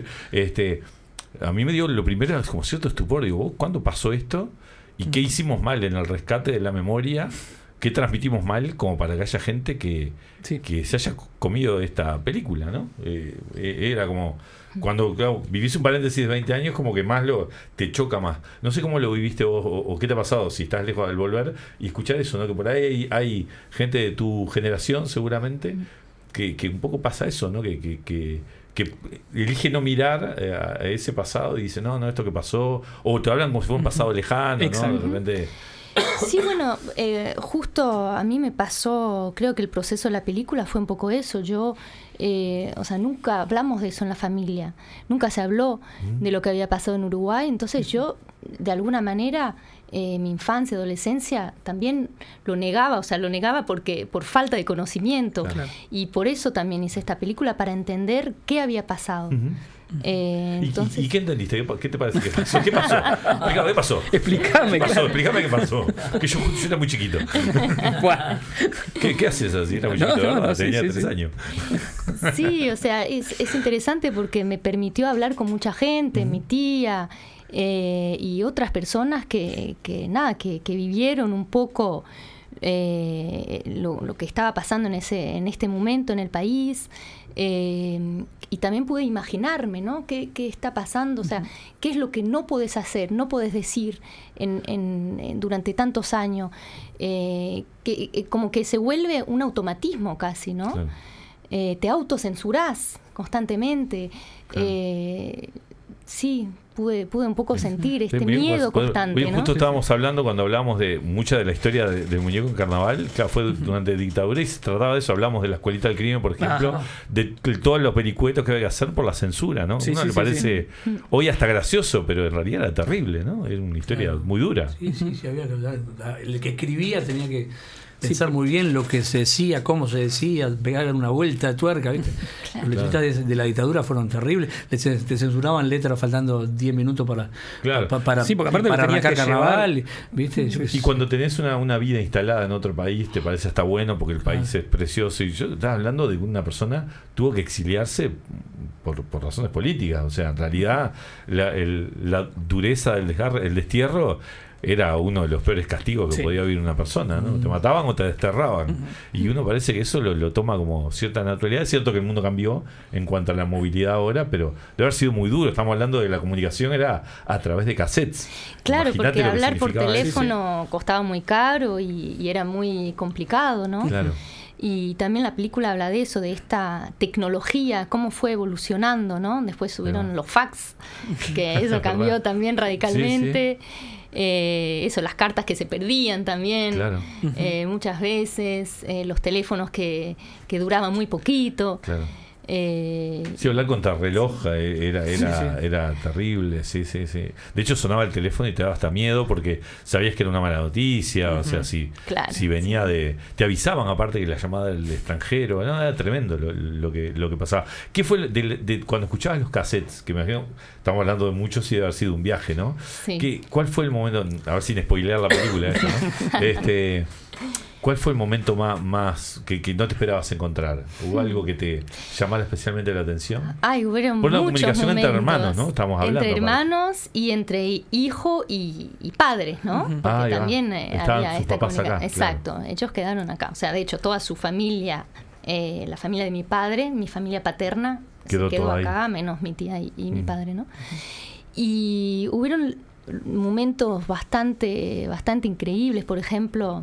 a mí me dio lo primero como cierto estupor, digo, ¿cuándo pasó esto? ¿Y qué hicimos mal en el rescate de la memoria? ¿Qué transmitimos mal como para que haya gente que se haya comido esta película, ¿no? Era como... Cuando vivís un paréntesis de 20 años, como que más te choca más. No sé cómo lo viviste vos o qué te ha pasado si estás lejos del volver y escuchar eso, ¿no? Que por ahí hay gente de tu generación seguramente que un poco pasa eso, ¿no? Que elige no mirar a ese pasado y dice, no, esto que pasó, o te hablan como si fuera un pasado lejano, ¿no? De repente... Sí, bueno, justo a mí me pasó, creo que el proceso de la película fue un poco eso. Yo, nunca hablamos de eso en la familia, nunca se habló de lo que había pasado en Uruguay, entonces yo, de alguna manera, mi infancia, adolescencia, también lo negaba por falta de conocimiento, y por eso también hice esta película, para entender qué había pasado. Entonces... ¿Y qué entendiste? ¿Qué te parece que pasó? ¿Qué pasó? ¿Qué pasó? Explícame qué pasó. Que yo era muy chiquito. ¿Qué haces así? Era muy chiquito, tenía 3 años. Sí, o sea, es interesante porque me permitió hablar con mucha gente, mi tía y otras personas que vivieron un poco lo que estaba pasando en este momento en el país. Y también pude imaginarme, ¿no? ¿Qué está pasando? O sea, ¿qué es lo que no podés hacer, no podés decir durante tantos años? Como que se vuelve un automatismo casi, ¿no? Claro. Te autocensurás constantemente. Claro. sí, pude un poco sentir este miedo constante. Hoy justo estábamos hablando cuando hablábamos de mucha de la historia del muñeco en carnaval, claro, fue durante dictadura y se trataba de eso, hablamos de la escuelita del crimen, por ejemplo, de todos los vericuetos que había que hacer por la censura, ¿no? Uno le parece hoy hasta gracioso, pero en realidad era terrible, ¿no? Era una historia muy dura. Sí, había el que escribía tenía que pensar muy bien lo que se decía, cómo se decía, pegar una vuelta de tuerca, ¿viste? Claro. Los letristas de la dictadura fueron terribles, te censuraban letras faltando 10 minutos para arrancar carnaval, ¿viste? Y cuando tenés una vida instalada en otro país, te parece hasta bueno porque el país es precioso. Y yo estaba hablando de que una persona tuvo que exiliarse por razones políticas. O sea, en realidad la dureza del desgarre, el destierro, era uno de los peores castigos que podía vivir una persona, ¿no? Te mataban o te desterraban. Y uno parece que eso lo toma como cierta naturalidad. Es cierto que el mundo cambió en cuanto a la movilidad ahora, pero debe haber sido muy duro. Estamos hablando de la comunicación era a través de cassettes. Claro, porque hablar por teléfono costaba muy caro y era muy complicado, ¿no? Claro. Y también la película habla de eso, de esta tecnología, cómo fue evolucionando, ¿no? Después subieron los fax, que eso cambió también radicalmente. Eso, las cartas que se perdían también, muchas veces, los teléfonos que duraban muy poquito. Claro. Sí, hablar contra reloj era terrible. Sí. De hecho, sonaba el teléfono y te daba hasta miedo porque sabías que era una mala noticia. O sea, si venía te avisaban aparte que la llamada del extranjero. No, era tremendo lo que pasaba. ¿Qué fue cuando escuchabas los cassettes? Que me imagino, estamos hablando de muchos y debe haber sido un viaje, ¿no? Sí. ¿Cuál fue el momento? A ver, sin spoilear la película, ¿no? ¿Cuál fue el momento más que no te esperabas encontrar? ¿Hubo algo que te llamara especialmente la atención? Hubieron por una muchos comunicación momentos. Entre hermanos, ¿no? Estamos hablando. Entre hermanos y entre hijo y padres, ¿no? Porque también había esta comunicación. Exacto, claro. Ellos quedaron acá. O sea, de hecho, toda su familia, la familia de mi padre, mi familia paterna, quedó acá, menos mi tía y mi padre, ¿no? Y hubieron momentos bastante increíbles, por ejemplo.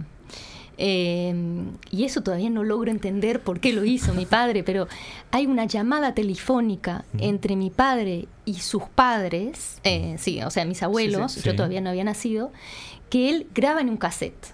Y eso todavía no logro entender por qué lo hizo mi padre, pero hay una llamada telefónica entre mi padre y sus padres, o sea, mis abuelos, yo todavía no había nacido, que él graba en un cassette.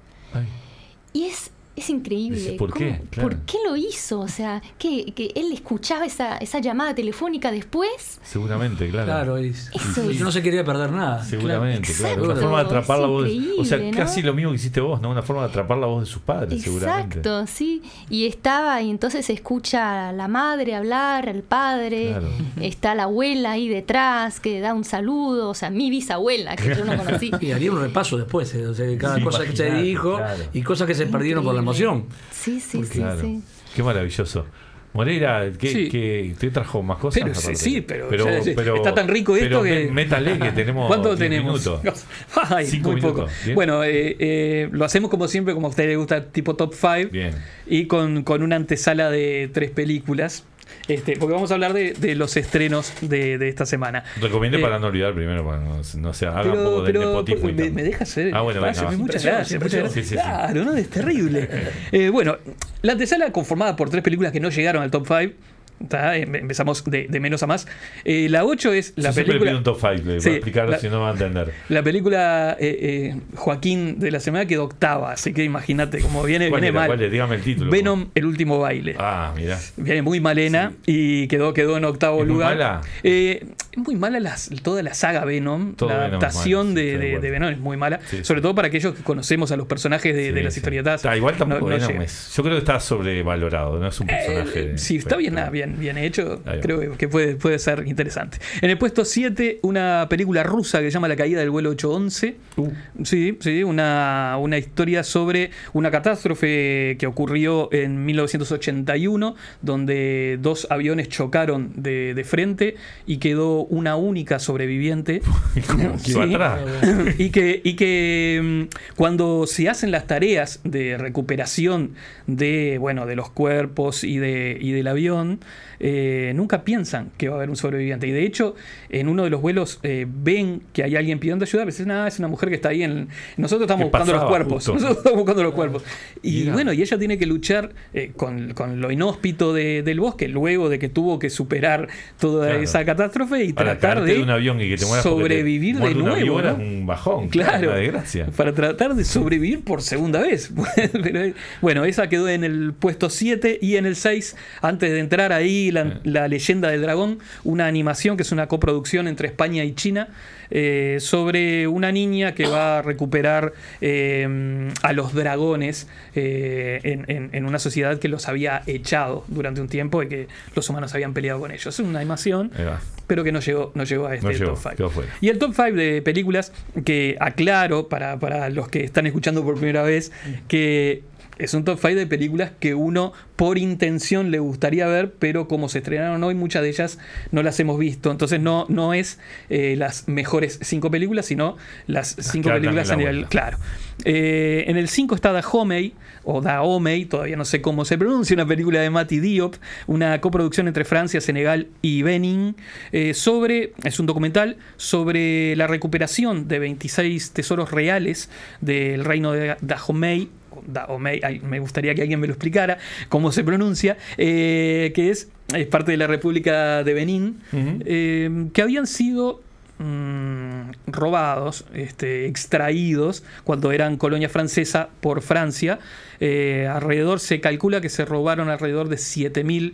Y es increíble. ¿Por qué? Claro. ¿Por qué lo hizo? O sea, que él escuchaba esa llamada telefónica después. Seguramente, claro. Claro, y no se quería perder nada. Seguramente, claro. Una forma de atrapar la voz. O sea, casi lo mismo que hiciste vos, ¿no? Una forma de atrapar la voz de sus padres, seguramente. Exacto, sí. Y entonces se escucha a la madre hablar, al padre. Claro. Está la abuela ahí detrás que da un saludo. O sea, mi bisabuela, que yo no conocí. Y haría un repaso después, o sea, cada cosa que se dijo y cosas que se perdieron por la emoción. Sí. Qué maravilloso. Moreira, ¿qué te trajo más cosas? Pero está tan rico esto que... Métale que tenemos. ¿Cuánto tenemos? 5 muy minutos. Poco. Bueno, lo hacemos como siempre, como a ustedes les gusta, tipo top 5. Bien. Y con una antesala de 3 películas. Porque vamos a hablar de los estrenos de esta semana. Recomiende para no olvidar primero, para no se haga un poco de nepotismo. ¿Me dejas hacer? Bueno, muchas gracias. Sí. Claro, ¿no? Es terrible. Bueno, la antesala conformada por 3 películas que no llegaron al top 5. Empezamos de menos a más. La 8 es la película. Siempre pido un top 5, voy a explicarlo si no va a entender. La película Joaquín de la semana quedó octava, así que imagínate cómo viene mal. ¿Cuál es? Dígame el título. Venom, el último baile. Mirá. Viene muy malena y quedó en octavo lugar. ¿Muy mala? Muy mala toda la saga Venom. Todo la Venom adaptación de Venom es muy mala. Sobre todo para aquellos que conocemos a los personajes de las historietas. Igual tampoco Venom es. Yo creo que está sobrevalorado, no es un personaje. Sí, está bien hecho, creo que puede ser interesante. En el puesto 7, una película rusa que se llama La caída del vuelo 811. Sí, una historia sobre una catástrofe que ocurrió en 1981, donde 2 aviones chocaron de frente y quedó una única sobreviviente. Y que cuando se hacen las tareas de recuperación de los cuerpos y del avión, nunca piensan que va a haber un sobreviviente. Y de hecho, en uno de los vuelos ven que hay alguien pidiendo ayuda, pero dicen, es una mujer que está ahí nosotros estamos buscando los cuerpos. Nosotros estamos buscando los cuerpos. Y bueno, y ella tiene que luchar con lo inhóspito del bosque, luego de que tuvo que superar toda esa catástrofe y tratar de un avión y que te sobrevivir de nuevo, ¿no? Un bajón, claro, una desgracia. Para tratar de sobrevivir por segunda vez. Pero, bueno, esa quedó en el puesto 7 y en el 6, antes de entrar ahí, la leyenda del dragón, una animación que es una coproducción entre España y China, sobre una niña que va a recuperar a los dragones en una sociedad que los había echado durante un tiempo y que los humanos habían peleado con ellos. Es una animación, pero que no llegó a este top 5. Y el top 5 de películas, que aclaro para los que están escuchando por primera vez, que es un top 5 de películas que uno por intención le gustaría ver, pero como se estrenaron hoy, muchas de ellas no las hemos visto. Entonces no es las mejores 5 películas, sino las 5 películas a nivel... Claro. En el 5 está Dahomey, o Dahomey, todavía no sé cómo se pronuncia, una película de Mati Diop, una coproducción entre Francia, Senegal y Benín, es un documental sobre la recuperación de 26 tesoros reales del reino de Dahomey. Me gustaría que alguien me lo explicara cómo se pronuncia, que es parte de la República de Benín, que habían sido robados, extraídos cuando eran colonia francesa por Francia. Se calcula que se robaron alrededor de 7.000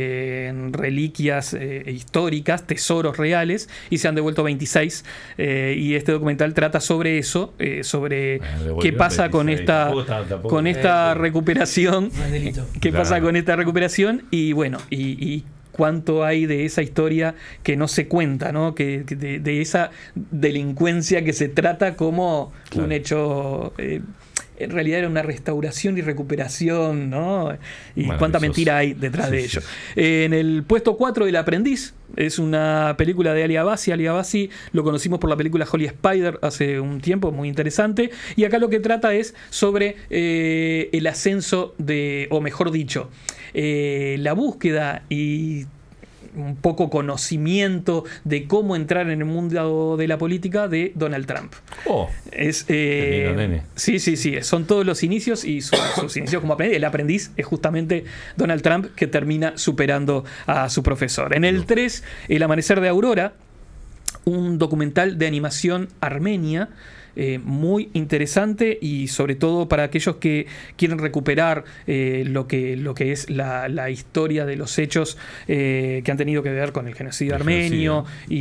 reliquias históricas, tesoros reales, y se han devuelto 26. Y este documental trata sobre eso, sobre qué pasa con esta recuperación, qué pasa con esta recuperación, y bueno, y cuánto hay de esa historia que no se cuenta, ¿no? Que de esa delincuencia que se trata como un hecho... en realidad era una restauración y recuperación, ¿no? Y cuánta mentira hay detrás de ello. En el puesto 4, El Aprendiz, es una película de Ali Abbasi. Ali Abbasi lo conocimos por la película Holy Spider hace un tiempo, muy interesante. Y acá lo que trata es sobre el ascenso o mejor dicho, la búsqueda y un poco conocimiento de cómo entrar en el mundo de la política de Donald Trump. Sí, son todos los inicios y sus inicios como aprendiz. El aprendiz es justamente Donald Trump, que termina superando a su profesor. En el 3, El Amanecer de Aurora, un documental de animación armenia, muy interesante, y sobre todo para aquellos que quieren recuperar lo que es la historia de los hechos que han tenido que ver con el genocidio armenio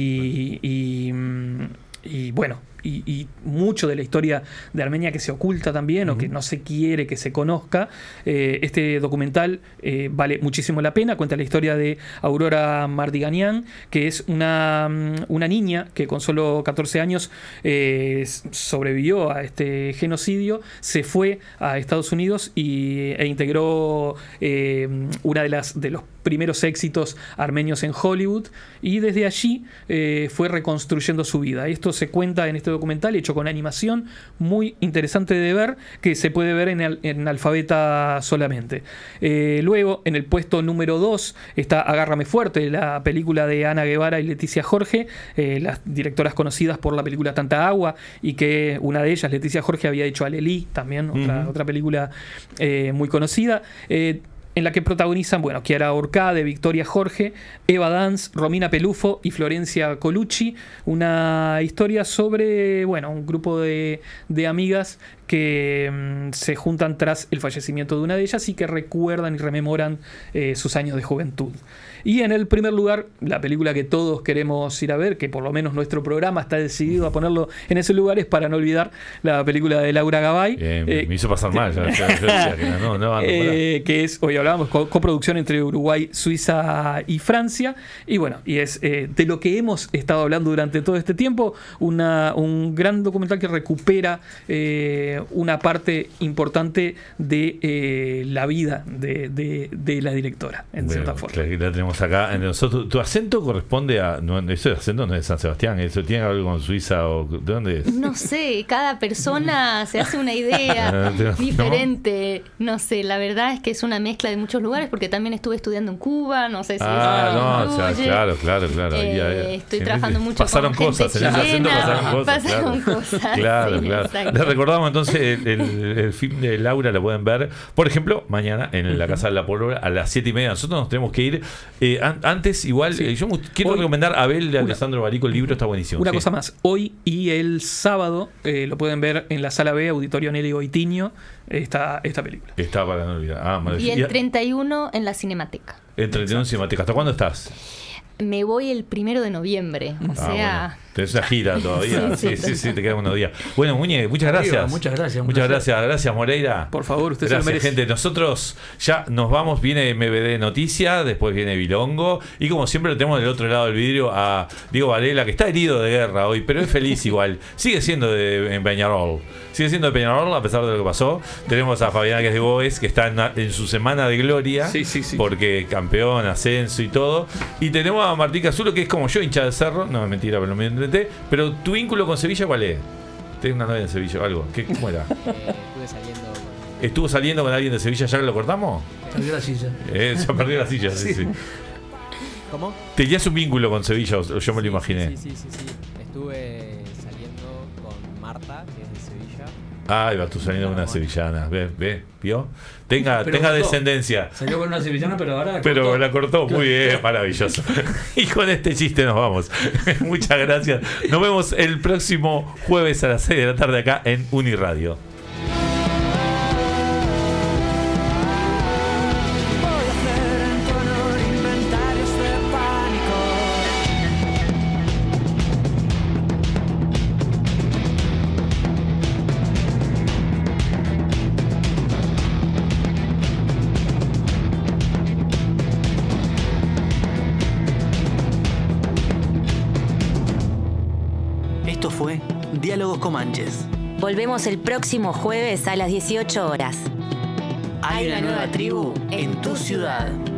y bueno, y mucho de la historia de Armenia que se oculta también, o que no se quiere que se conozca. Este documental vale muchísimo la pena. Cuenta la historia de Aurora Mardiganian, que es una niña que con solo 14 años sobrevivió a este genocidio, se fue a Estados Unidos e integró una de los primeros éxitos armenios en Hollywood, y desde allí fue reconstruyendo su vida. Esto se cuenta en este documental hecho con animación, muy interesante de ver, que se puede ver en Alfabeta solamente. Luego, en el puesto número 2 está Agárrame Fuerte, la película de Ana Guevara y Leticia Jorge, las directoras conocidas por la película Tanta Agua, y que una de ellas, Leticia Jorge, había hecho Alelí, también otra película muy conocida, en la que protagonizan, Chiara Orcade, Victoria Jorge, Eva Danz, Romina Pelufo y Florencia Colucci. Una historia sobre, un grupo de amigas que se juntan tras el fallecimiento de una de ellas y que recuerdan y rememoran sus años de juventud. Y en el primer lugar, la película que todos queremos ir a ver, que por lo menos nuestro programa está decidido a ponerlo en ese lugar, es Para no olvidar, la película de Laura Gabay. Me hizo pasar mal. Yo decía que que es, hoy hablábamos, coproducción entre Uruguay, Suiza y Francia. Y y es de lo que hemos estado hablando durante todo este tiempo, un gran documental que recupera una parte importante de la vida de la directora, en cierta forma. Claro, la tenemos acá. Nosotros, ¿tu acento corresponde a...? No, ese acento no es de San Sebastián, ¿eso tiene algo con Suiza o de dónde es? No sé, cada persona se hace una idea diferente. No sé, la verdad es que es una mezcla de muchos lugares, porque también estuve estudiando en Cuba, no sé si claro. Estoy trabajando mucho pasaron con cosas, gente chilena, pasaron cosas. Claro. Les recordamos entonces el film de Laura, lo pueden ver, por ejemplo, mañana en la Casa de la Pólvora a las 7:30. Nosotros nos tenemos que ir. Antes, igual, yo quiero recomendar a Abel de Alessandro Barico, el libro está buenísimo. Una cosa más, hoy y el sábado lo pueden ver en la Sala B, Auditorio Nelly Goitiño, esta película. Está para no olvidar. Y el 31 en la Cinemateca. El 31 en Cinemateca. ¿Hasta cuándo estás? Me voy el 1 de noviembre, o sea... Bueno. Tenés una gira todavía. Sí, te quedan unos días. Bueno, Muñe, muchas gracias. Muchas gracias. Gracias, Moreira. Por favor, usted gracias, se lo merece. Gente. Nosotros ya nos vamos. Viene MBD Noticias, después viene Bilongo. Y como siempre, lo tenemos del otro lado del vidrio a Diego Varela, que está herido de guerra hoy, pero es feliz igual. Sigue siendo en Peñarol. Sigue siendo de Peñarol, a pesar de lo que pasó. Tenemos a Fabiana, que es de Boes, que está en su semana de gloria. Sí. Porque campeón, ascenso y todo. Y tenemos a Martín Casulo, que es como yo, hincha de Cerro. No, es mentira, pero me inventé. Pero tu vínculo con Sevilla, ¿cuál es? ¿Tenés una novia en Sevilla o algo? ¿Cómo era? ¿Estuvo saliendo con alguien de Sevilla? ¿Ya lo cortamos? Perdió la silla. Se perdió la silla, sí. ¿Cómo? ¿Tenías un vínculo con Sevilla o yo me lo imaginé? Sí. Estuve saliendo con Marta, que es de Sevilla. Va tú saliendo con una sevillana. ¿Vio? Tenga descendencia. Salió con una sevillana, pero ahora la cortó. Muy bien, maravilloso. Y con este chiste nos vamos. Muchas gracias. Nos vemos el próximo jueves a las 6 de la tarde acá en Uniradio. Esto fue Diálogos Comanches. Volvemos el próximo jueves a las 18 horas. Hay una nueva tribu en tu ciudad.